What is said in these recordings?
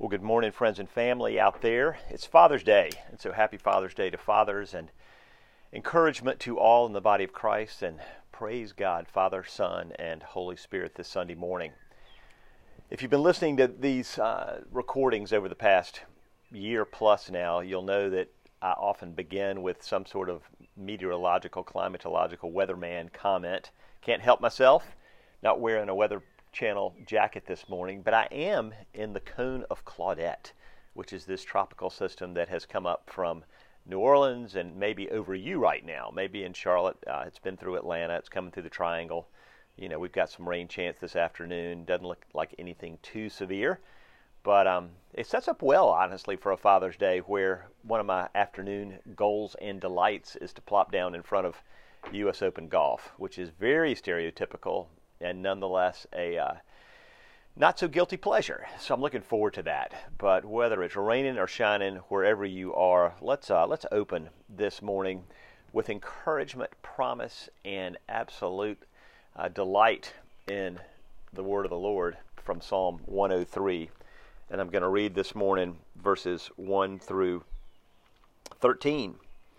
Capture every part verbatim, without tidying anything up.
Well, good morning, friends and family out there. It's Father's Day, and so happy Father's Day to fathers, and encouragement to all in the body of Christ, and praise God, Father, Son, and Holy Spirit this Sunday morning. If you've been listening to these uh, recordings over the past year plus now, you'll know that I often begin with some sort of meteorological, climatological weatherman comment. Can't help myself, not wearing a Weather Channel jacket this morning, but I am in the cone of Claudette, which is this tropical system that has come up from New Orleans and maybe over you right now, maybe in Charlotte. Uh, it's been through Atlanta. It's coming through the Triangle. You know, we've got some rain chance this afternoon. Doesn't look like anything too severe, but um, it sets up well, honestly, for a Father's Day, where one of my afternoon goals and delights is to plop down in front of U S Open golf, which is very stereotypical and nonetheless a uh, not so guilty pleasure. So I'm looking forward to that. But whether it's raining or shining, wherever you are, let's uh, let's open this morning with encouragement, promise, and absolute uh, delight in the word of the Lord from Psalm one oh three. And I'm going to read this morning verses one through thirteen.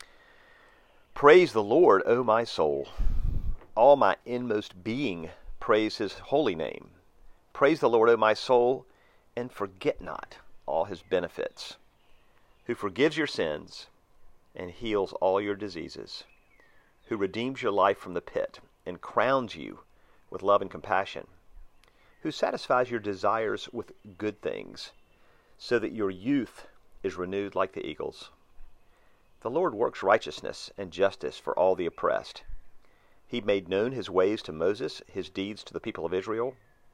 Praise the Lord, O my soul. All my inmost being, praise his holy name. Praise the Lord, O my soul, and forget not all his benefits, who forgives your sins and heals all your diseases, who redeems your life from the pit and crowns you with love and compassion, who satisfies your desires with good things, so that your youth is renewed like the eagles. The Lord works righteousness and justice for all the oppressed. He made known his ways to Moses, his deeds to the people of Israel.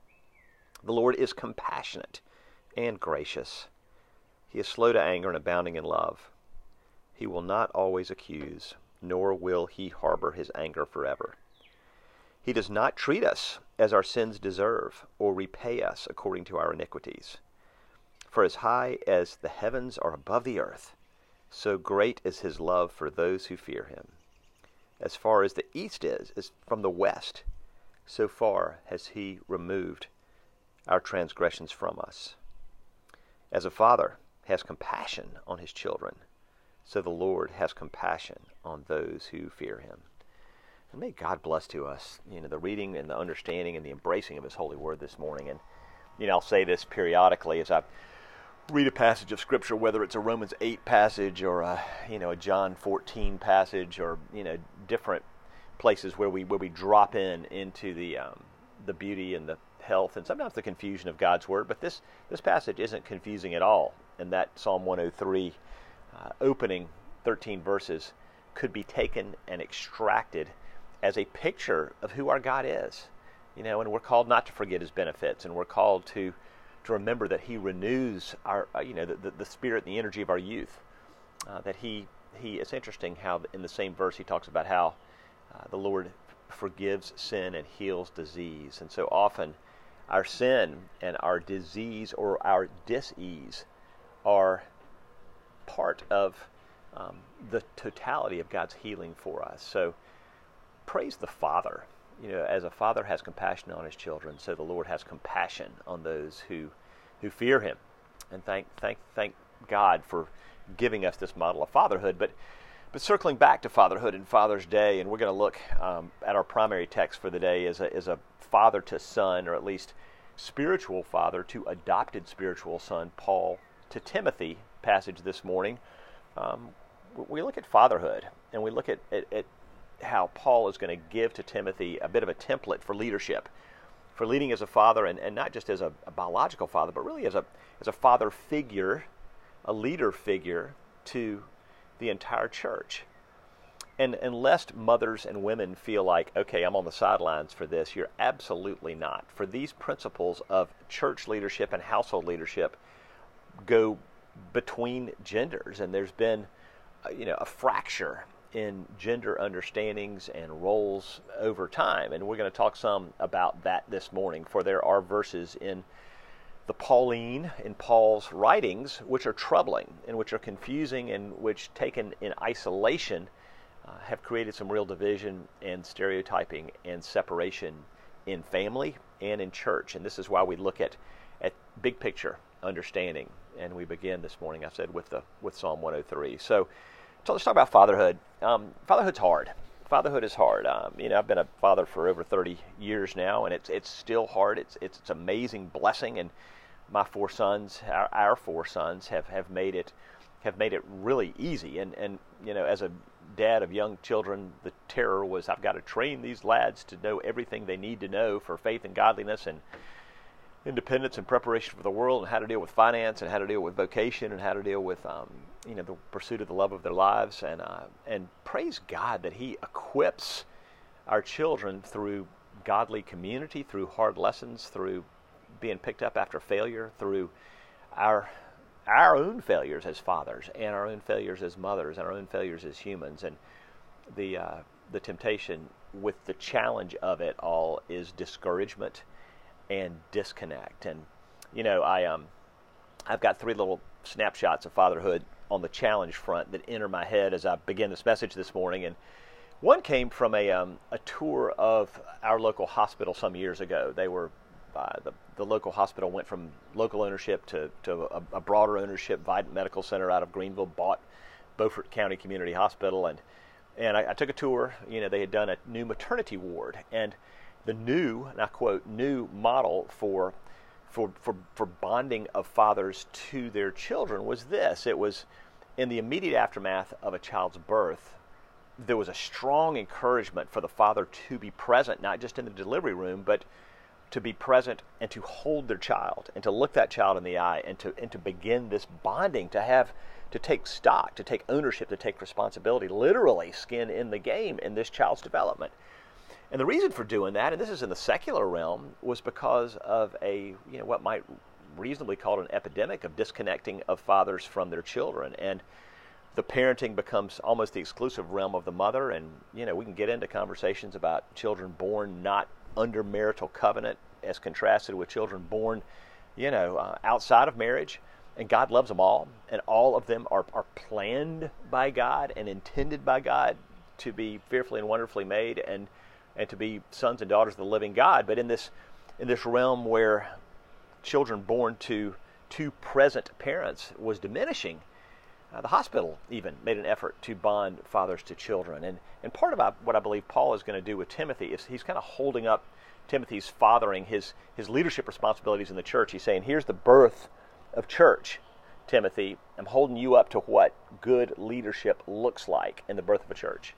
The Lord is compassionate and gracious. He is slow to anger and abounding in love. He will not always accuse, nor will he harbor his anger forever. He does not treat us as our sins deserve, or repay us according to our iniquities. For as high as the heavens are above the earth, so great is his love for those who fear him. As far as the east is, is from the west, so far has he removed our transgressions from us. As a father has compassion on his children, so the Lord has compassion on those who fear him. And may God bless to us, you know, the reading and the understanding and the embracing of his holy word this morning. And, you know, I'll say this periodically as I read a passage of Scripture, whether it's a Romans eight passage or a, you know, a John fourteen passage, or, you know, different places where we where we drop in into the um, the beauty and the health and sometimes the confusion of God's word. But this this passage isn't confusing at all, and that Psalm one oh three uh, opening thirteen verses could be taken and extracted as a picture of who our God is. You know, and we're called not to forget his benefits, and we're called to to remember that he renews our, uh, you know, the, the, the spirit and the energy of our youth. Uh, that he, he, it's interesting how in the same verse he talks about how uh, the Lord forgives sin and heals disease. And so often our sin and our disease or our dis-ease are part of um, the totality of God's healing for us. So praise the Father. You know, as a father has compassion on his children, so the Lord has compassion on those who who fear him. And thank thank thank God for giving us this model of fatherhood. But but circling back to fatherhood and Father's Day, and we're going to look um, at our primary text for the day as a as a father to son, or at least spiritual father to adopted spiritual son, Paul to Timothy passage this morning. Um, we look at fatherhood, and we look at, at, at how Paul is going to give to Timothy a bit of a template for leadership, for leading as a father, and, and not just as a, a biological father, but really as a as a father figure, a leader figure to the entire church. And, and lest mothers and women feel like, okay, I'm on the sidelines for this, you're absolutely not. For these principles of church leadership and household leadership go between genders, and there's been, uh, you know, a fracture in gender understandings and roles over time. And we're going to talk some about that this morning, for there are verses in the Pauline, in Paul's writings, which are troubling and which are confusing and which, taken in isolation, uh, have created some real division and stereotyping and separation in family and in church. And this is why we look at, at big picture understanding and we begin this morning, I said, with the with Psalm one oh three. So, so let's talk about fatherhood. Um, fatherhood's hard. Fatherhood is hard. Um, you know, I've been a father for over thirty years now, and it's it's still hard. It's it's it's amazing blessing, and my four sons, our, our four sons, have, have made it have made it really easy. And and you know, as a dad of young children, the terror was I've got to train these lads to know everything they need to know for faith and godliness and independence and preparation for the world, and how to deal with finance, and how to deal with vocation, and how to deal with um, you know the pursuit of the love of their lives. And uh, and praise God that He equips our children through godly community, through hard lessons, through being picked up after failure, through our our own failures as fathers, and our own failures as mothers, and our own failures as humans. And the uh, the temptation with the challenge of it all is discouragement and disconnect. And you know, I um, I've got three little snapshots of fatherhood on the challenge front that enter my head as I begin this message this morning. And one came from a um, a tour of our local hospital some years ago. They were uh, the the local hospital went from local ownership to to a, a broader ownership. Vidant Medical Center out of Greenville bought Beaufort County Community Hospital, and and I, I took a tour. You know, they had done a new maternity ward, and the new, and I quote, new model for, for for for bonding of fathers to their children was this. It was in the immediate aftermath of a child's birth, there was a strong encouragement for the father to be present, not just in the delivery room, but to be present and to hold their child and to look that child in the eye and to and to begin this bonding, to have to take stock, to take ownership, to take responsibility, literally skin in the game in this child's development. And the reason for doing that, and this is in the secular realm, was because of a, you know, what might reasonably called an epidemic of disconnecting of fathers from their children. And the parenting becomes almost the exclusive realm of the mother. And, you know, we can get into conversations about children born not under marital covenant as contrasted with children born, you know, uh, outside of marriage. And God loves them all. And all of them are, are planned by God and intended by God to be fearfully and wonderfully made, and and to be sons and daughters of the living God. But in this in this realm where children born to two present parents was diminishing, uh, the hospital even made an effort to bond fathers to children. And and part of what I believe Paul is going to do with Timothy is he's kind of holding up Timothy's fathering, his his leadership responsibilities in the church. He's saying, here's the birth of church, Timothy. I'm holding you up to what good leadership looks like in the birth of a church.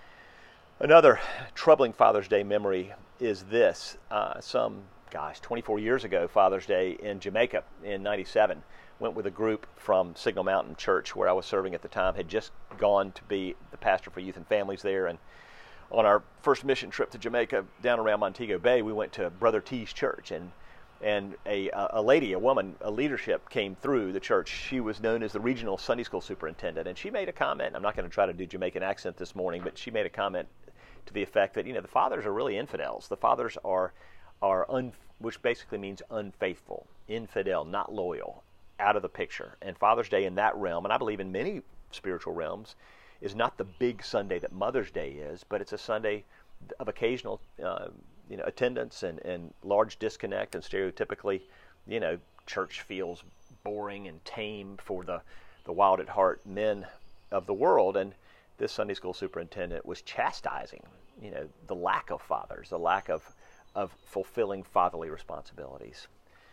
Another troubling Father's Day memory is this. Uh, some, gosh, twenty-four years ago, Father's Day in Jamaica in ninety-seven. Went with a group from Signal Mountain Church, where I was serving at the time, had just gone to be the pastor for youth and families there. And on our first mission trip to Jamaica, down around Montego Bay, we went to Brother T's church. And and a, a lady, a woman, a leadership came through the church. She was known as the regional Sunday school superintendent. And she made a comment. I'm not going to try to do Jamaican accent this morning, but she made a comment to the effect that, you know, the fathers are really infidels. The fathers are, are un, which basically means unfaithful, infidel, not loyal, out of the picture. And Father's Day in that realm, and I believe in many spiritual realms, is not the big Sunday that Mother's Day is, but it's a Sunday of occasional, uh, you know, attendance and, and large disconnect, and stereotypically, you know, church feels boring and tame for the, the wild at heart men of the world. And this Sunday school superintendent was chastising, you know, the lack of fathers, the lack of of fulfilling fatherly responsibilities.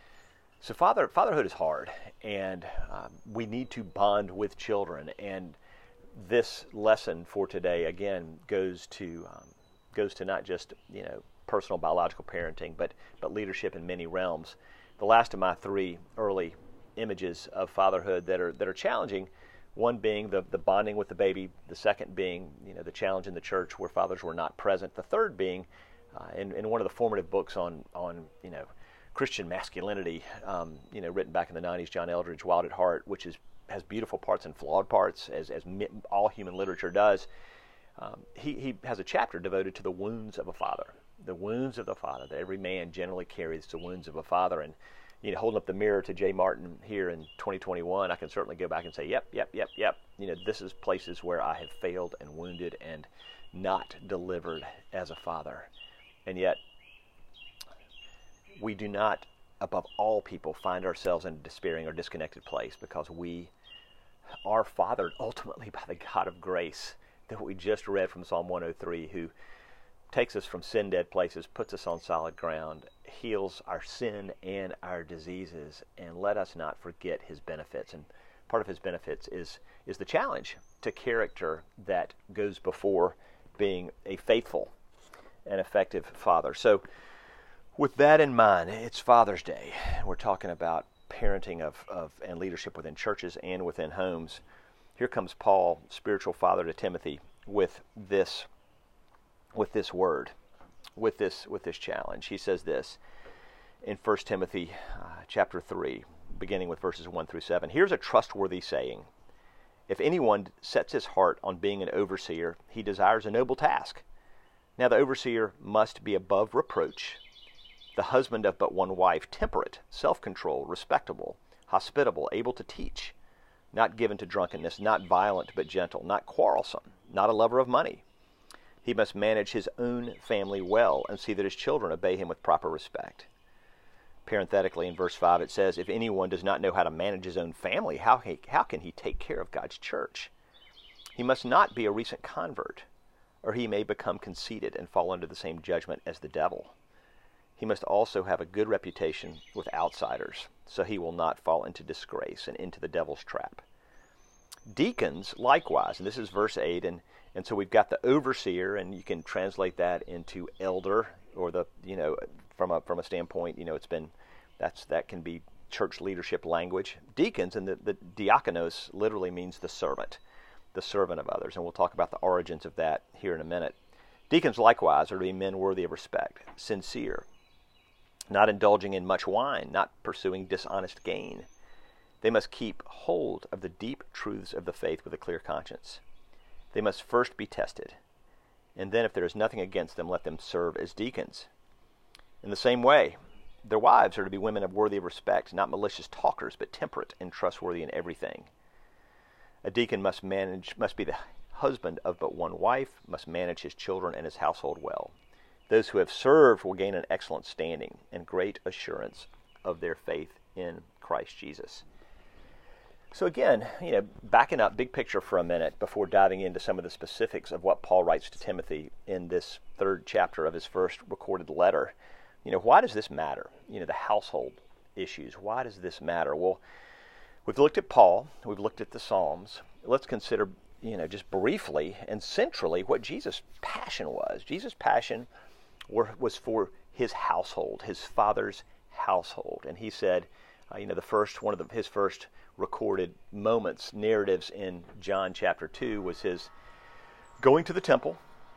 So father fatherhood is hard, and um, we need to bond with children. And this lesson for today again goes to um, goes to not just, you know, personal biological parenting, but but leadership in many realms. The last of my three early images of fatherhood that are that are challenging. One being the, the bonding with the baby, the second being, you know, the challenge in the church where fathers were not present, the third being uh, in, in one of the formative books on, on you know, Christian masculinity, um, you know, written back in the nineties, John Eldredge, Wild at Heart, which is has beautiful parts and flawed parts, as, as all human literature does. Um, he, he has a chapter devoted to the wounds of a father, the wounds of the father, that every man generally carries the wounds of a father. And you know, holding up the mirror to Jay Martin here in twenty twenty-one, I can certainly go back and say, yep, yep, yep, yep. You know, this is places where I have failed and wounded and not delivered as a father. And yet, we do not above all people, find ourselves in a despairing or disconnected place because we are fathered ultimately by the God of grace that we just read from Psalm one oh three, who takes us from sin-dead places, puts us on solid ground, heals our sin and our diseases, and let us not forget his benefits. And part of his benefits is, is the challenge to character that goes before being a faithful and effective father. So with that in mind, it's Father's Day. We're talking about parenting of, of and leadership within churches and within homes. Here comes Paul, spiritual father to Timothy, with this with this word, with this with this challenge. He says this in First Timothy uh, chapter three, beginning with verses one through seven. Here's a trustworthy saying: if anyone sets his heart on being an overseer, he desires a noble task. Now the overseer must be above reproach, the husband of but one wife, temperate, self-controlled, respectable, hospitable, able to teach, not given to drunkenness, not violent but gentle, not quarrelsome, not a lover of money. He must manage his own family well and see that his children obey him with proper respect. Parenthetically, in verse five, it says, if anyone does not know how to manage his own family, how, he, how can he take care of God's church? He must not be a recent convert, or he may become conceited and fall under the same judgment as the devil. He must also have a good reputation with outsiders, so he will not fall into disgrace and into the devil's trap. Deacons, likewise, and this is verse eight, and, and so we've got the overseer, and you can translate that into elder, or the, you know, from a from a standpoint, you know, it's been, that's that can be church leadership language. Deacons, and the, the diakonos literally means the servant, the servant of others, and we'll talk about the origins of that here in a minute. Deacons, likewise, are to be men worthy of respect, sincere, not indulging in much wine, not pursuing dishonest gain. They must keep hold of the deep truths of the faith with a clear conscience. They must first be tested, and then if there is nothing against them, let them serve as deacons. In the same way, their wives are to be women of worthy of respect, not malicious talkers, but temperate and trustworthy in everything. A deacon must manage, must be the husband of but one wife, must manage his children and his household well. Those who have served will gain an excellent standing and great assurance of their faith in Christ Jesus. So again, you know, backing up big picture for a minute before diving into some of the specifics of what Paul writes to Timothy in this third chapter of his first recorded letter. You know, why does this matter? You know, the household issues. Why does this matter? Well, we've looked at Paul. We've looked at the Psalms. Let's consider, you know, just briefly and centrally what Jesus' passion was. Jesus' passion were, was for his household, his Father's household. And he said, uh, you know, the first, one of the, his first recorded moments, narratives in John chapter two was his going to the temple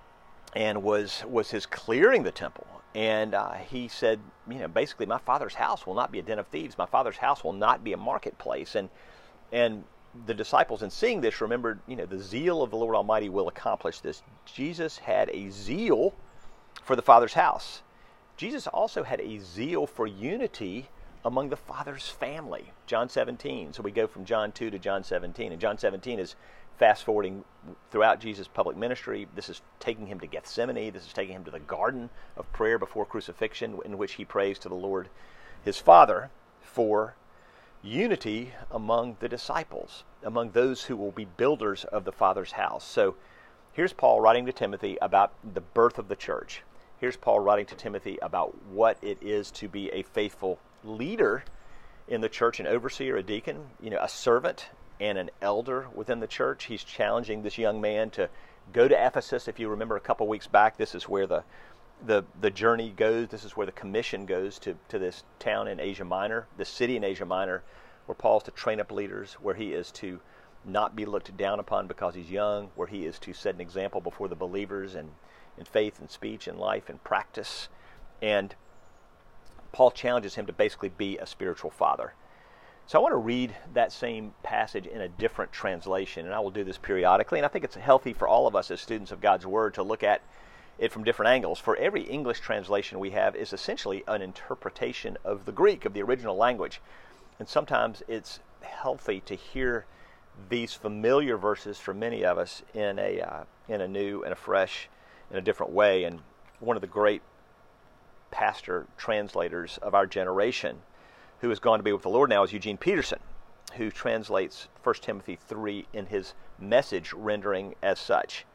and was was his clearing the temple. And uh, he said, you know, basically, my Father's house will not be a den of thieves. My Father's house will not be a marketplace. And and the disciples, in seeing this, remembered, you know, the zeal of the Lord Almighty will accomplish this. Jesus had a zeal for the Father's house. Jesus also had a zeal for unity among the Father's family. John seventeen. So we go from John two to John seventeen. And John seventeen is fast-forwarding throughout Jesus' public ministry. This is taking him to Gethsemane. This is taking him to the garden of prayer before crucifixion, in which he prays to the Lord, his Father, for unity among the disciples, among those who will be builders of the Father's house. So here's Paul writing to Timothy about the birth of the church. Here's Paul writing to Timothy about what it is to be a faithful leader in the church, an overseer, a deacon, you know, a servant and an elder within the church. He's challenging this young man to go to Ephesus. If you remember a couple weeks back, this is where the the the journey goes. This is where the commission goes to, to this town in Asia Minor, this city in Asia Minor, where Paul's to train up leaders, where he is to not be looked down upon because he's young, where he is to set an example before the believers in, in faith and speech and life and practice. And Paul challenges him to basically be a spiritual father. So I want to read that same passage in a different translation, and I will do this periodically, and I think it's healthy for all of us as students of God's Word to look at it from different angles. For every English translation we have is essentially an interpretation of the Greek, of the original language. And sometimes it's healthy to hear these familiar verses for many of us in a uh, in a new and a fresh, in a different way. And one of the great pastor translators of our generation who has gone to be with the Lord now, is Eugene Peterson, who translates First Timothy three in his Message rendering as such.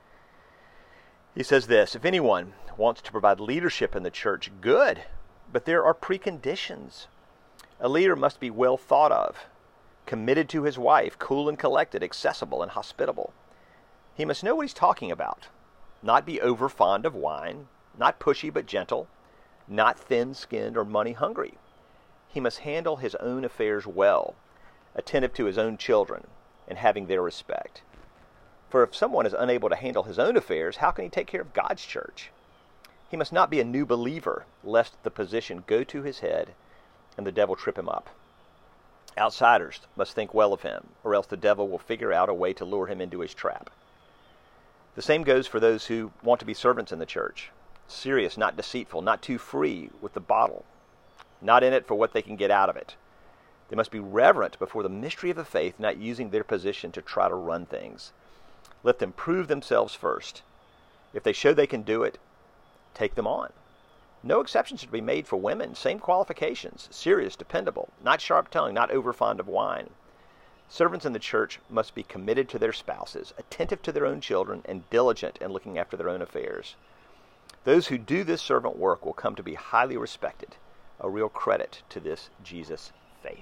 He says this: if anyone wants to provide leadership in the church, good, but there are preconditions. A leader must be well thought of, committed to his wife, cool and collected, accessible and hospitable. He must know what he's talking about, not be over fond of wine, not pushy but gentle, not thin-skinned or money-hungry. He must handle his own affairs well, attentive to his own children, and having their respect. For if someone is unable to handle his own affairs, how can he take care of God's church? He must not be a new believer, lest the position go to his head and the devil trip him up. Outsiders must think well of him, or else the devil will figure out a way to lure him into his trap. The same goes for those who want to be servants in the church. Serious, not deceitful, not too free with the bottle, not in it for what they can get out of it. They must be reverent before the mystery of the faith, not using their position to try to run things. Let them prove themselves first. If they show they can do it, take them on. No exceptions are to be made for women. Same qualifications. Serious, dependable, not sharp-tongued, not over-fond of wine. Servants in the church must be committed to their spouses, attentive to their own children, and diligent in looking after their own affairs. Those who do this servant work will come to be highly respected, a real credit to this Jesus faith.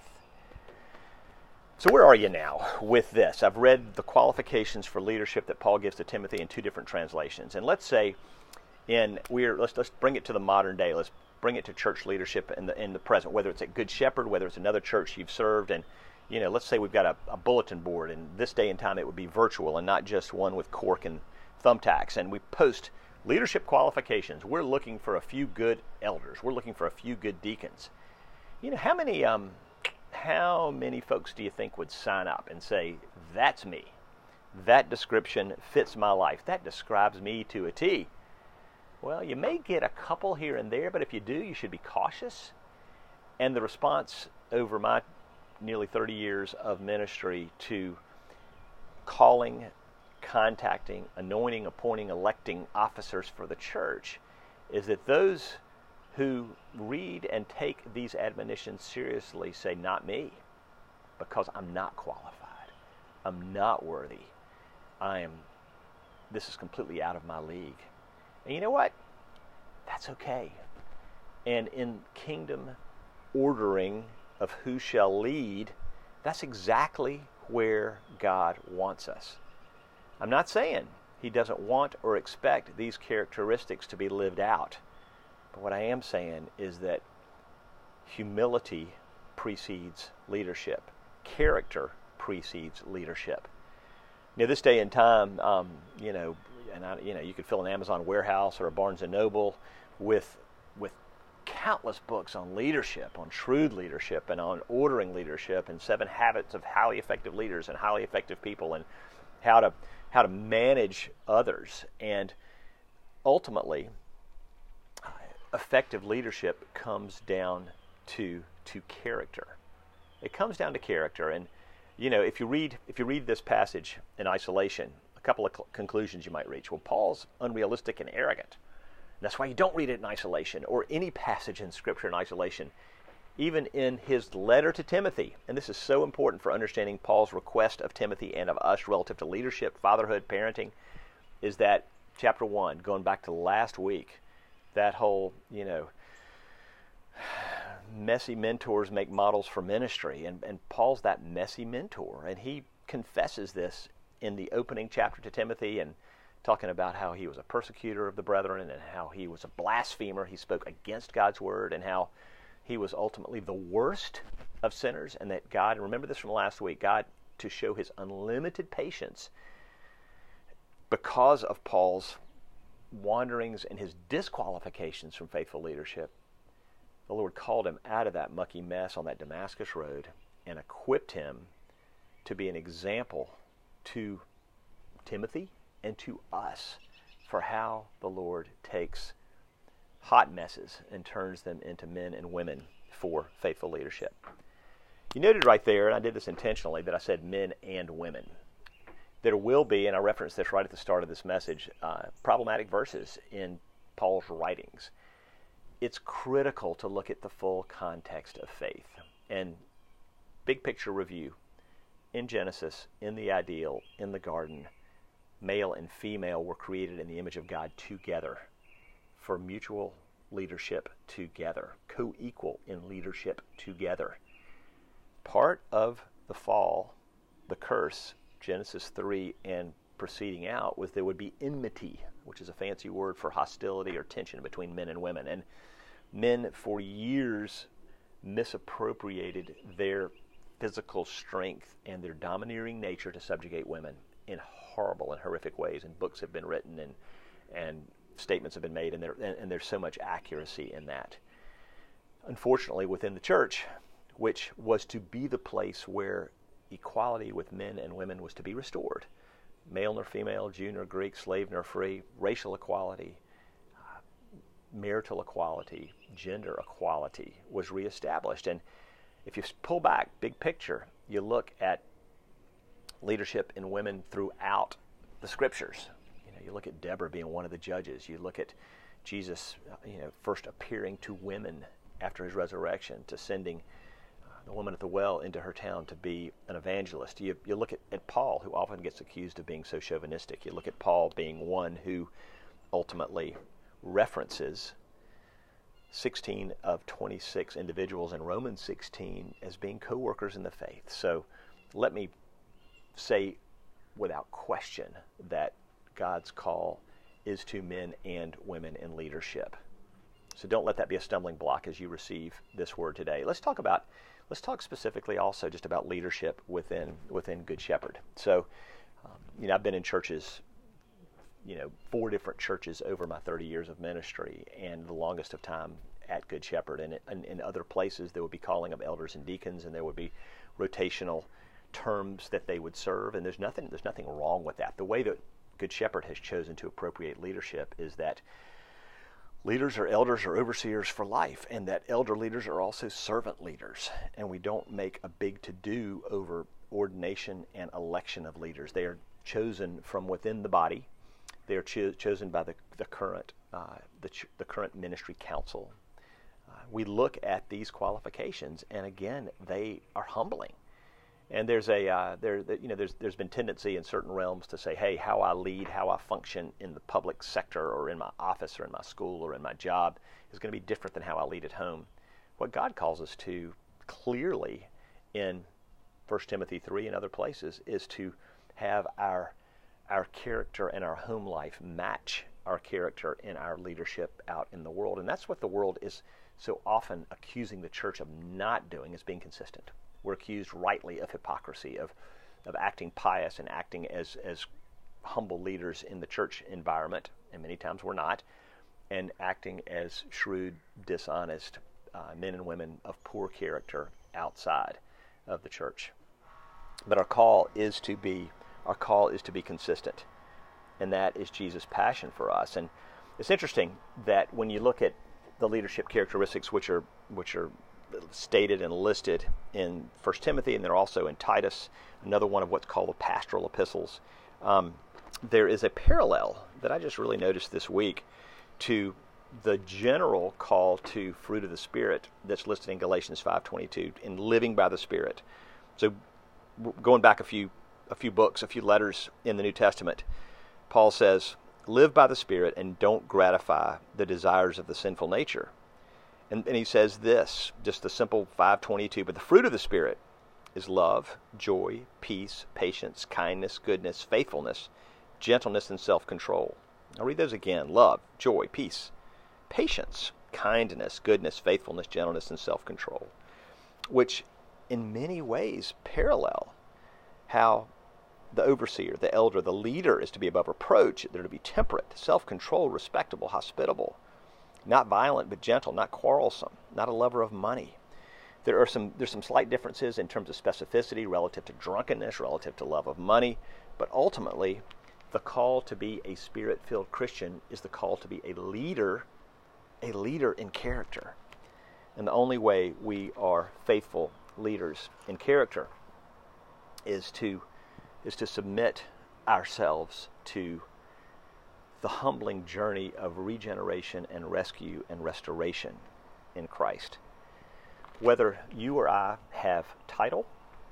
So where are you now with this? I've read the qualifications for leadership that Paul gives to Timothy in two different translations. And let's say in we're let's let's bring it to the modern day. Let's bring it to church leadership in the in the present, whether it's at Good Shepherd, whether it's another church you've served, and you know, let's say we've got a, a bulletin board, and this day and time it would be virtual and not just one with cork and thumbtacks, and we post leadership qualifications. We're looking for a few good elders. We're looking for a few good deacons. You know, how many um How many folks do you think would sign up and say, that's me? That description fits my life. That describes me to a T. Well, you may get a couple here and there, but if you do, you should be cautious. And the response over my nearly thirty years of ministry to calling, contacting, anointing, appointing, electing officers for the church is that those who read and take these admonitions seriously say, not me, because I'm not qualified. I'm not worthy. I am, this is completely out of my league. And you know what? That's okay. And in kingdom ordering of who shall lead, that's exactly where God wants us. I'm not saying He doesn't want or expect these characteristics to be lived out. But what I am saying is that humility precedes leadership. Character precedes leadership. Now, this day and time, um, you know, and I, you know, you could fill an Amazon warehouse or a Barnes and Noble with with countless books on leadership, on shrewd leadership, and on ordering leadership, and seven habits of highly effective leaders and highly effective people, and how to how to manage others. And ultimately, effective leadership comes down to to character. It comes down to character. And you know, if you read if you read this passage in isolation, a couple of cl- conclusions you might reach. Well, Paul's unrealistic and arrogant. That's why you don't read it in isolation, or any passage in Scripture in isolation. Even in his letter to Timothy, and this is so important for understanding Paul's request of Timothy and of us relative to leadership, fatherhood, parenting, is that chapter one, going back to last week, that whole, you know, messy mentors make models for ministry. And, and Paul's that messy mentor. And he confesses this in the opening chapter to Timothy, and talking about how he was a persecutor of the brethren and how he was a blasphemer. He spoke against God's word, and how he was ultimately the worst of sinners. And that God, and remember this from last week, God, to show His unlimited patience because of Paul's wanderings and his disqualifications from faithful leadership, the Lord called him out of that mucky mess on that Damascus road and equipped him to be an example to Timothy and to us for how the Lord takes hot messes and turns them into men and women for faithful leadership. You noted right there, and I did this intentionally, that I said men and women. There will be, and I referenced this right at the start of this message, uh, problematic verses in Paul's writings. It's critical to look at the full context of faith. And big picture review, in Genesis, in the ideal, in the garden, male and female were created in the image of God together for mutual leadership together, co-equal in leadership together. Part of the fall, the curse, Genesis three and proceeding out, was there would be enmity, which is a fancy word for hostility or tension between men and women. And men for years misappropriated their physical strength and their domineering nature to subjugate women in horrible and horrific ways. And books have been written and and statements have been made, and, there, and, and there's so much accuracy in that. Unfortunately, within the church, which was to be the place where equality with men and women was to be restored, male nor female, Jew nor Greek, slave nor free, racial equality, uh, marital equality, gender equality was reestablished. And if you pull back, big picture, you look at leadership in women throughout the scriptures. You know, you look at Deborah being one of the judges. You look at Jesus, you know, first appearing to women after his resurrection, to sending uh, the woman at the well into her town to be an evangelist. You, you look at, at Paul, who often gets accused of being so chauvinistic. You look at Paul being one who ultimately references sixteen of twenty-six individuals in Romans sixteen as being co-workers in the faith. So let me say without question that God's call is to men and women in leadership. So don't let that be a stumbling block as you receive this word today. Let's talk about, let's talk specifically also just about leadership within within Good Shepherd. So, um, you know, I've been in churches, you know, four different churches over my thirty years of ministry, and the longest of time at Good Shepherd. And in, in other places, there would be calling of elders and deacons, and there would be rotational terms that they would serve. And there's nothing, there's nothing wrong with that. The way that Good Shepherd has chosen to appropriate leadership is that leaders are elders or overseers for life, and that elder leaders are also servant leaders. And we don't make a big to-do over ordination and election of leaders. They are chosen from within the body. They are cho- chosen by the, the current uh, the, ch- the current ministry council. Uh, we look at these qualifications, and again, they are humbling. And there's a uh, there you know there's there's been tendency in certain realms to say, hey, how I lead, how I function in the public sector or in my office or in my school or in my job is going to be different than how I lead at home. What God calls us to clearly in First Timothy three and other places is to have our our character and our home life match our character in our leadership out in the world. And that's what the world is so often accusing the church of not doing, is being consistent. We're accused rightly of hypocrisy, of of acting pious and acting as, as humble leaders in the church environment, and many times we're not, and acting as shrewd, dishonest uh, men and women of poor character outside of the church. But our call is to be our call is to be consistent, and that is Jesus' passion for us. And it's interesting that when you look at the leadership characteristics, which are which are stated and listed in First Timothy, and they're also in Titus, another one of what's called the pastoral epistles. Um, there is a parallel that I just really noticed this week to the general call to fruit of the Spirit that's listed in Galatians five twenty-two, in living by the Spirit. So going back a few a few books, a few letters in the New Testament, Paul says, live by the Spirit and don't gratify the desires of the sinful nature. And, and he says this, just the simple five twenty-two, but the fruit of the Spirit is love, joy, peace, patience, kindness, goodness, faithfulness, gentleness, and self-control. I'll read those again. Love, joy, peace, patience, kindness, goodness, faithfulness, gentleness, and self-control, which in many ways parallel how the overseer, the elder, the leader is to be above reproach. They're to be temperate, self-controlled, respectable, hospitable, not violent but gentle, not quarrelsome, not a lover of money. There are some there's some slight differences in terms of specificity relative to drunkenness, relative to love of money, but ultimately the call to be a Spirit-filled Christian is the call to be a leader, a leader in character. And the only way we are faithful leaders in character is to is to submit ourselves to the humbling journey of regeneration and rescue and restoration in Christ. whether you or I have title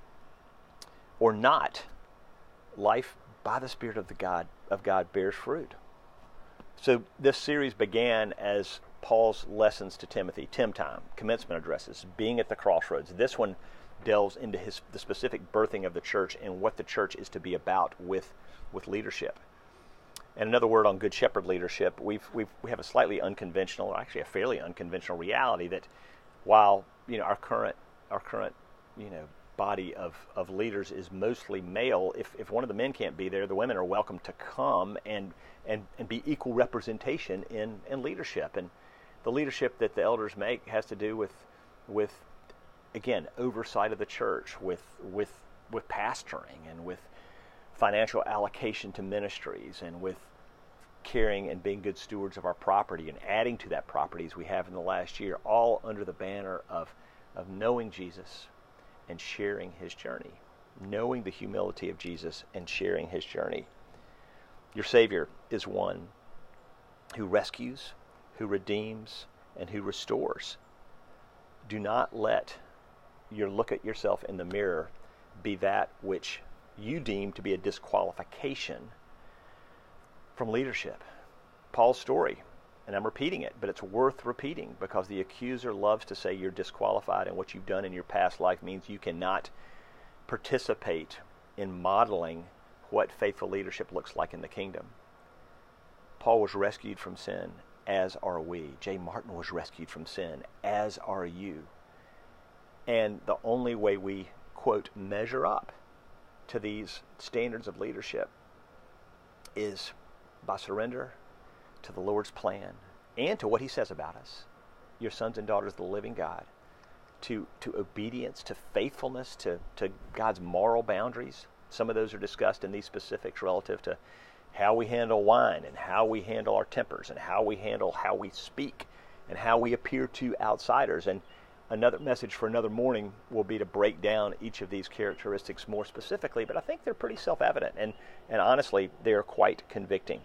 or not, life by the Spirit of the God of God bears fruit. So this series began as Paul's lessons to Timothy, Tim time, commencement addresses, being at the crossroads. This one delves into his the specific birthing of the church and what the church is to be about with with leadership. And another word on Good Shepherd leadership, we've, we've we have a slightly unconventional, or actually a fairly unconventional reality that while you know our current our current you know body of, of leaders is mostly male, if, if one of the men can't be there, the women are welcome to come and and, and be equal representation in, in leadership. And the leadership that the elders make has to do with with again oversight of the church, with with with pastoring and with financial allocation to ministries, and with caring and being good stewards of our property and adding to that property as we have in the last year, all under the banner of of knowing Jesus and sharing his journey, knowing the humility of Jesus and sharing his journey. Your Savior is one who rescues, who redeems, and who restores. Do not let your look at yourself in the mirror be that which you deem to be a disqualification from leadership. Paul's story, and I'm repeating it, but it's worth repeating because the accuser loves to say you're disqualified and what you've done in your past life means you cannot participate in modeling what faithful leadership looks like in the kingdom. Paul was rescued from sin, as are we. Jay Martin was rescued from sin, as are you. And the only way we, quote, measure up to these standards of leadership is by surrender to the Lord's plan and to what he says about us. Your sons and daughters of the living God. To, to obedience, to faithfulness, to, to God's moral boundaries. Some of those are discussed in these specifics relative to how we handle wine and how we handle our tempers and how we handle how we speak and how we appear to outsiders. And another message for another morning will be to break down each of these characteristics more specifically, but I think they're pretty self-evident, and, and honestly, they're quite convicting.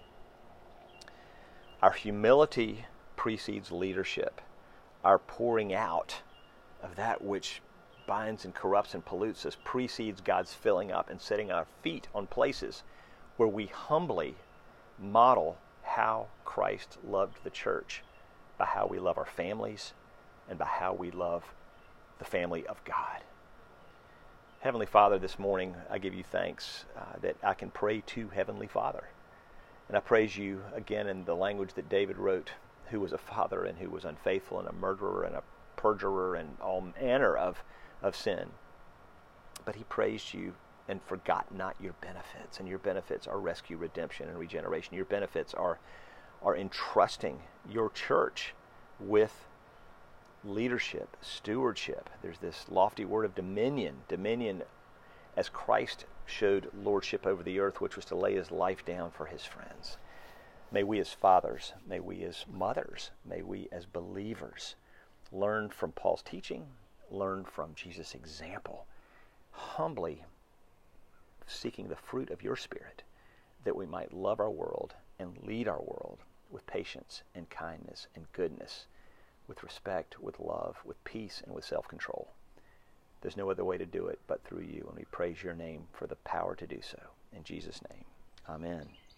Our humility precedes leadership. Our pouring out of that which binds and corrupts and pollutes us precedes God's filling up and setting our feet on places where we humbly model how Christ loved the church, by how we love our families and by how we love the family of God. Heavenly Father, this morning I give you thanks uh, that I can pray to Heavenly Father. And I praise you again in the language that David wrote, who was a father and who was unfaithful and a murderer and a perjurer and all manner of, of sin. But he praised you and forgot not your benefits. And your benefits are rescue, redemption, and regeneration. Your benefits are, are entrusting your church with leadership, stewardship. There's this lofty word of dominion. Dominion as Christ showed lordship over the earth, which was to lay his life down for his friends. May we as fathers, may we as mothers, may we as believers learn from Paul's teaching, learn from Jesus' example, humbly seeking the fruit of your Spirit, that we might love our world and lead our world with patience and kindness and goodness, with respect, with love, with peace, and with self-control. There's no other way to do it but through you, and we praise your name for the power to do so. In Jesus' name, amen.